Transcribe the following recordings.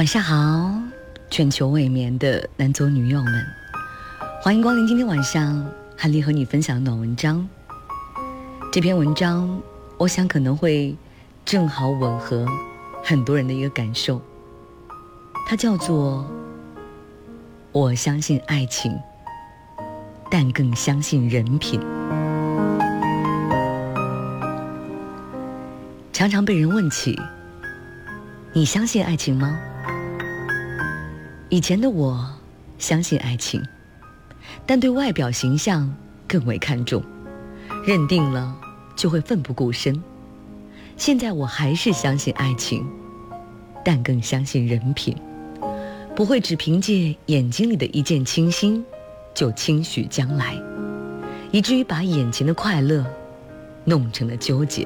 上好，全球未眠的男左女右们，欢迎光临今天晚上汉丽和你分享的暖文章。这篇文章我想可能会正好吻合很多人的一个感受，它叫做我相信爱情，但更相信人品。常常被人问起，你相信爱情吗？以前的我相信爱情，但对外表形象更为看重，认定了就会奋不顾身。现在我还是相信爱情，但更相信人品，不会只凭借眼睛里的一见倾心就轻许将来，以至于把眼前的快乐弄成了纠结。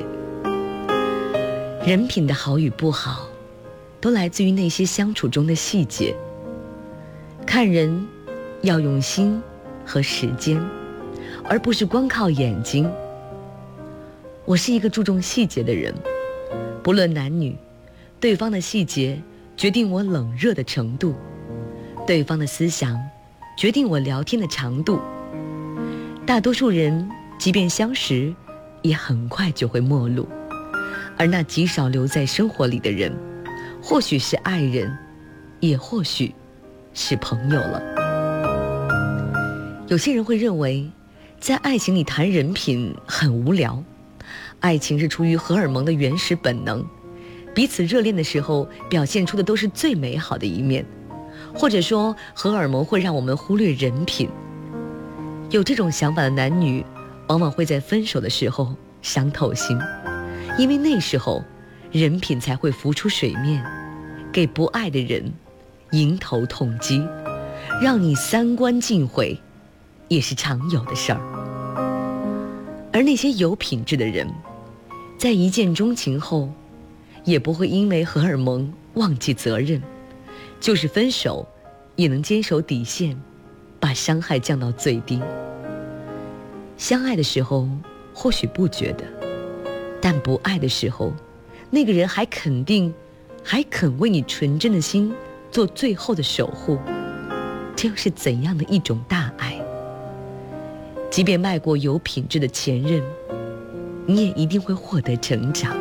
人品的好与不好，都来自于那些相处中的细节。看人要用心和时间，而不是光靠眼睛。我是一个注重细节的人，不论男女，对方的细节决定我冷热的程度，对方的思想决定我聊天的长度。大多数人即便相识，也很快就会陌路，而那极少留在生活里的人，或许是爱人，也或许是朋友了。有些人会认为，在爱情里谈人品很无聊，爱情是出于荷尔蒙的原始本能，彼此热恋的时候表现出的都是最美好的一面，或者说荷尔蒙会让我们忽略人品。有这种想法的男女，往往会在分手的时候伤透心，因为那时候人品才会浮出水面，给不爱的人迎头痛击，让你三观尽毁，也是常有的事儿。而那些有品质的人，在一见钟情后，也不会因为荷尔蒙忘记责任，就是分手也能坚守底线，把伤害降到最低。相爱的时候或许不觉得，但不爱的时候，那个人还肯为你纯真的心做最后的守护，这又是怎样的一种大爱？即便迈过有品质的前任，你也一定会获得成长。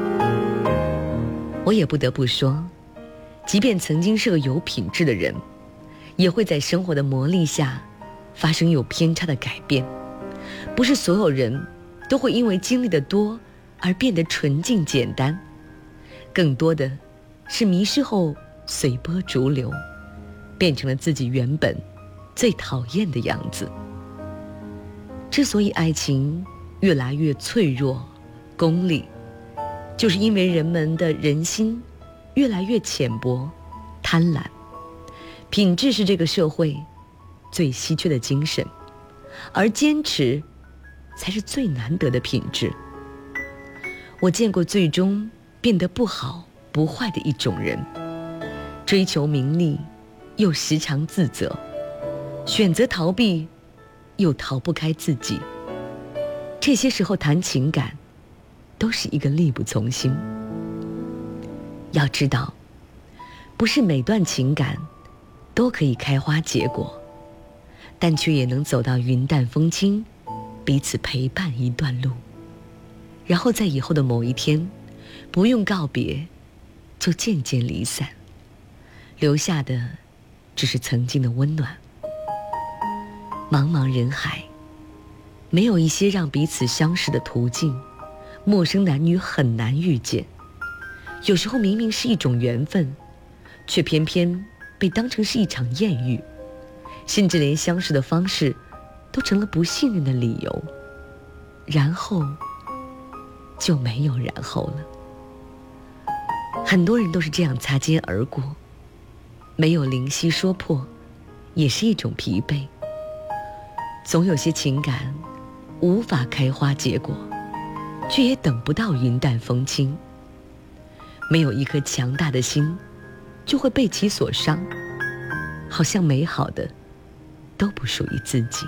我也不得不说，即便曾经是个有品质的人，也会在生活的磨砺下发生有偏差的改变。不是所有人都会因为经历的多而变得纯净简单，更多的是迷失后随波逐流，变成了自己原本最讨厌的样子。之所以爱情越来越脆弱、功利，就是因为人们的人心越来越浅薄、贪婪。品质是这个社会最稀缺的精神，而坚持才是最难得的品质。我见过最终变得不好不坏的一种人，追求名利又时常自责，选择逃避又逃不开自己。这些时候谈情感都是一个力不从心。要知道，不是每段情感都可以开花结果，但却也能走到云淡风轻，彼此陪伴一段路，然后在以后的某一天，不用告别就渐渐离散，留下的只是曾经的温暖。茫茫人海，没有一些让彼此相识的途径，陌生男女很难遇见。有时候明明是一种缘分，却偏偏被当成是一场艳遇，甚至连相识的方式都成了不信任的理由，然后就没有然后了。很多人都是这样擦肩而过，没有灵犀说破，也是一种疲惫。总有些情感无法开花结果，却也等不到云淡风轻。没有一颗强大的心，就会被其所伤，好像美好的都不属于自己。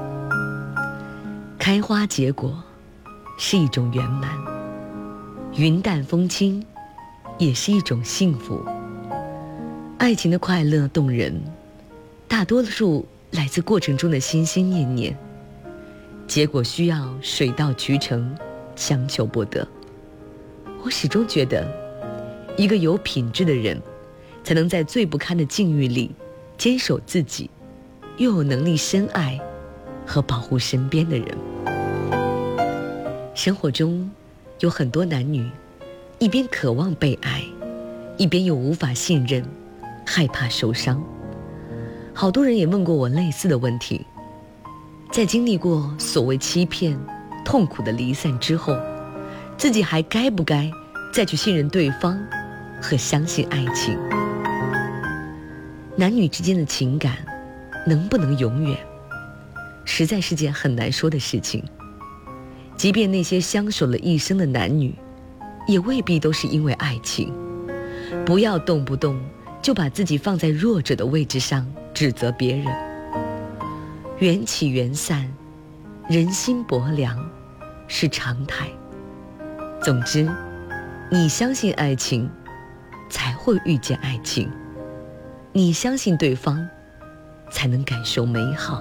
开花结果是一种圆满，云淡风轻也是一种幸福。 爱情的快乐动人，大多数来自过程中的心心念念，结果需要水到渠成，强求不得。我始终觉得，一个有品质的人，才能在最不堪的境遇里坚守自己，又有能力深爱和保护身边的人。生活中有很多男女，一边渴望被爱，一边又无法信任，害怕受伤。好多人也问过我类似的问题，在经历过所谓欺骗、痛苦的离散之后，自己还该不该再去信任对方和相信爱情？男女之间的情感能不能永远，实在是件很难说的事情。即便那些相守了一生的男女，也未必都是因为爱情。不要动不动就把自己放在弱者的位置上指责别人。缘起缘散，人心薄凉，是常态。总之，你相信爱情，才会遇见爱情；你相信对方，才能感受美好。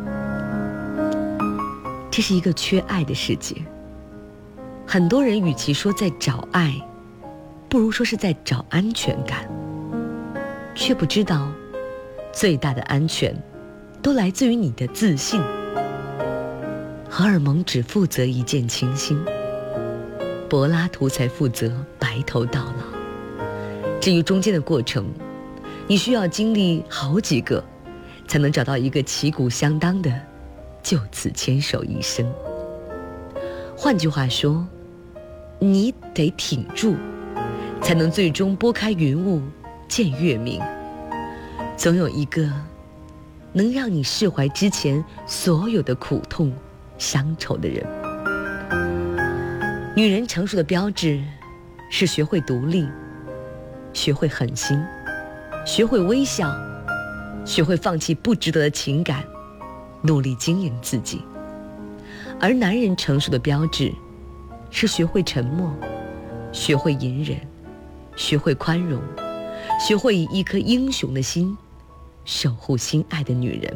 这是一个缺爱的世界，很多人与其说在找爱，不如说是在找安全感，却不知道最大的安全都来自于你的自信。荷尔蒙只负责一见倾心，柏拉图才负责白头到老。至于中间的过程，你需要经历好几个，才能找到一个旗鼓相当的就此牵手一生。换句话说，你得挺住，才能最终拨开云雾见月明。总有一个能让你释怀之前所有的苦痛伤愁的人。女人成熟的标志是学会独立，学会狠心，学会微笑，学会放弃不值得的情感，努力经营自己。而男人成熟的标志是学会沉默，学会隐忍，学会宽容，学会以一颗英雄的心守护心爱的女人。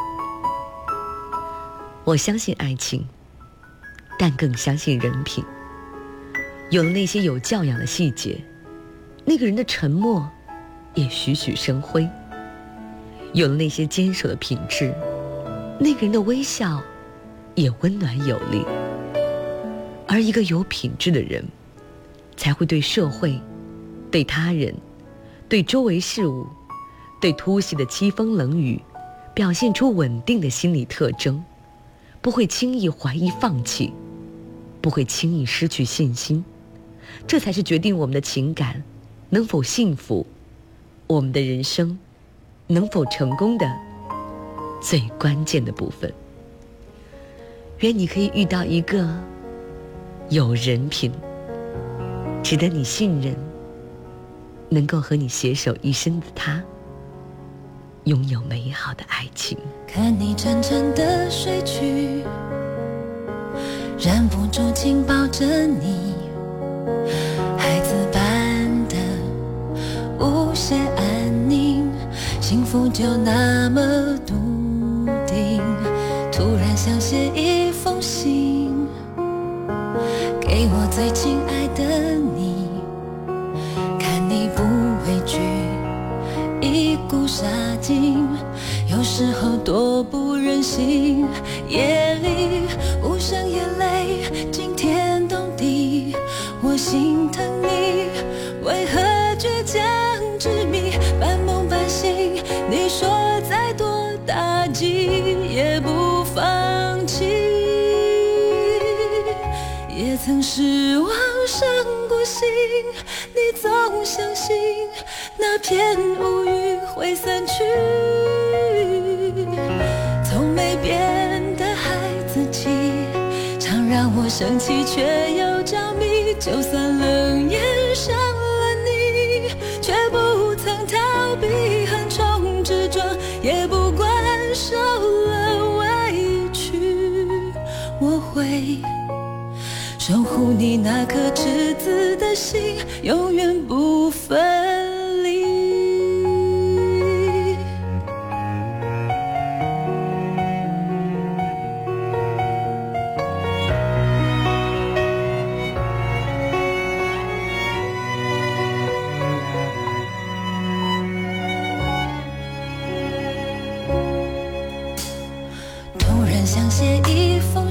我相信爱情，但更相信人品。有了那些有教养的细节，那个人的沉默也栩栩生辉；有了那些坚守的品质，那个人的微笑也温暖有力。而一个有品质的人，才会对社会、对他人、对周围事物、对突袭的凄风冷雨，表现出稳定的心理特征，不会轻易怀疑放弃，不会轻易失去信心。这才是决定我们的情感能否幸福，我们的人生能否成功的最关键的部分。愿你可以遇到一个有人品、值得你信任、能够和你携手一生的他，拥有美好的爱情。 看你潺潺的睡去，忍不住紧抱着你，孩子般的无限安宁，幸福就那么笃定。突然想写一封信给我最亲爱的你，看你不畏惧一股杀劲，有时候多不忍心。夜里无声眼泪惊天动地，我心疼你为何倔强执迷，半梦半醒。你说再多打击也不放弃，也曾失望伤过心，你总相信那片乌云会散去。从没变的孩子气，常让我生气却又着迷。就算冷眼伤了你，却不曾逃避横冲直撞，也不管受了委屈。我会守护你那颗赤子的心，永远不分离。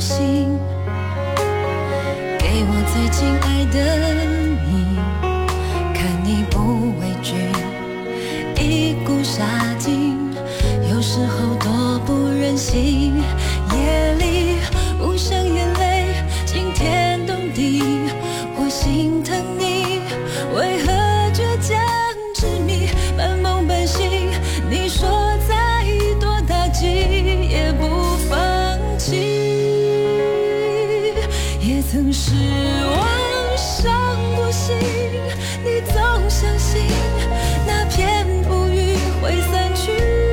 心，给我最亲爱的你，看你不畏惧，一股杀劲，有时候多不忍心，夜里无声眼泪惊天动地，我心疼你为何倔强执迷，半梦半醒，你说再多打击也不放弃，也曾失望伤过心，你总相信那片乌云会散去，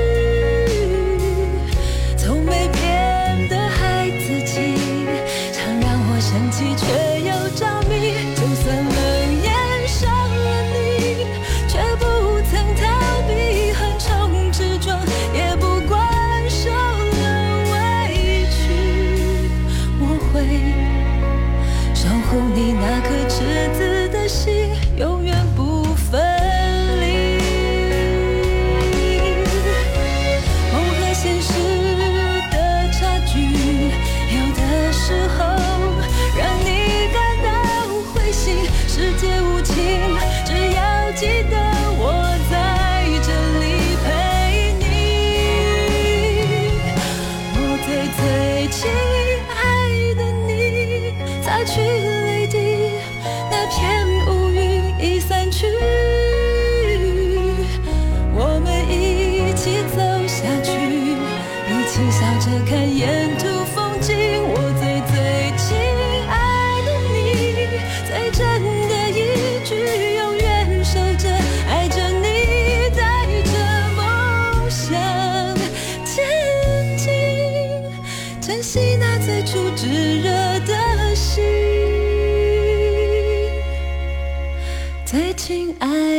从没变得孩子气，常让我生气却又着迷，就算冷眼伤了你，却不曾逃避横冲直撞，也不管受了委屈，我会守护你那颗赤子的心，永远不分离。梦和现实的差距，有的时候让你感到灰心，世界无情，只要记得我在这里陪你，我最亲爱的你，擦去泪滴，那片乌云已散去，我们一起走下去，一起笑着看沿途风景，我最亲爱的你，最真的一句永远守着，爱着你，带着梦想前进，珍惜那最初炙热的心，最亲爱